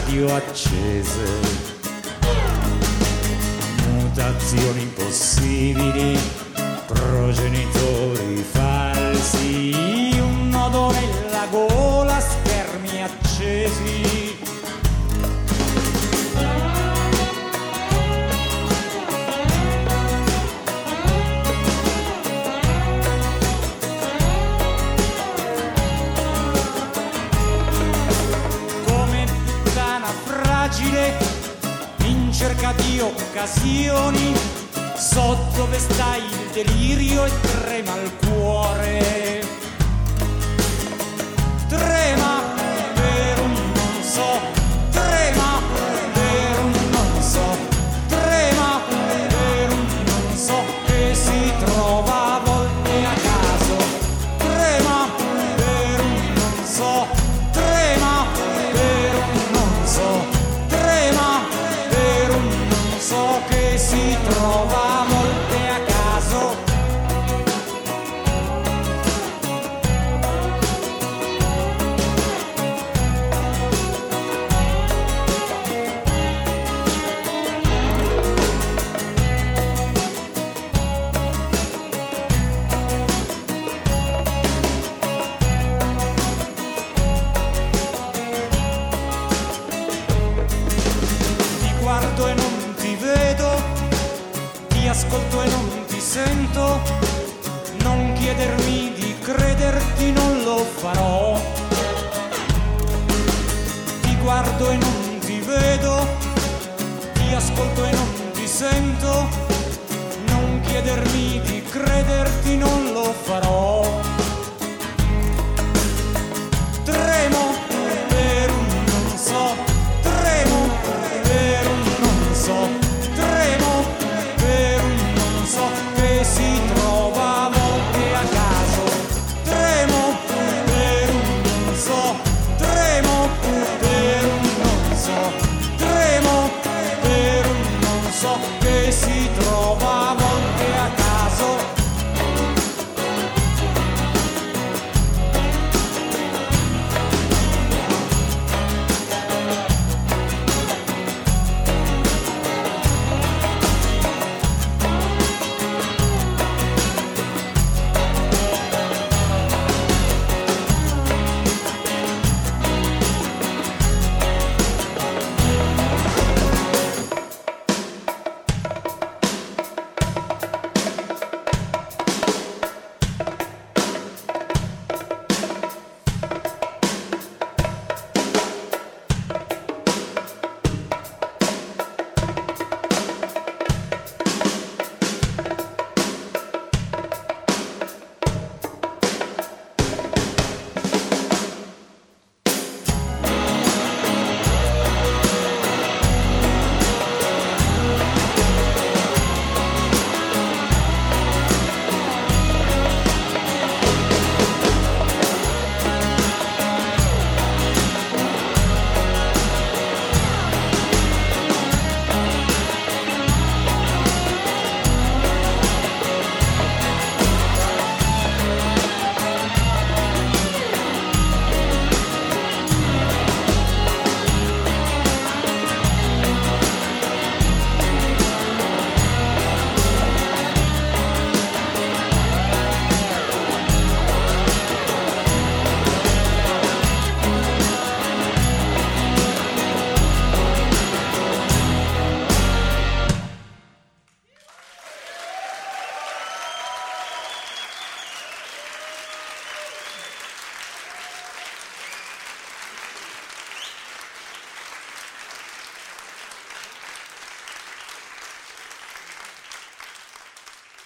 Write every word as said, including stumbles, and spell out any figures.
radio accese. Mutazioni impossibili, progenitori falsi, un nodo nella gola, schermi accesi. Come puttana fragile in cerca di occasioni, so dove sta il delirio e trema il cuore. Trema per un non so, trema per un non so, trema per un non so che si trova a volte a caso. Trema per un non so, trema per un non so, trema per un non so che si trova a volte a caso. Ti guardo e non ti vedo, ti ascolto e non ti sento, non chiedermi di crederti, non lo farò. Ti guardo e non ti vedo, ti ascolto e non ti sento, non chiedermi di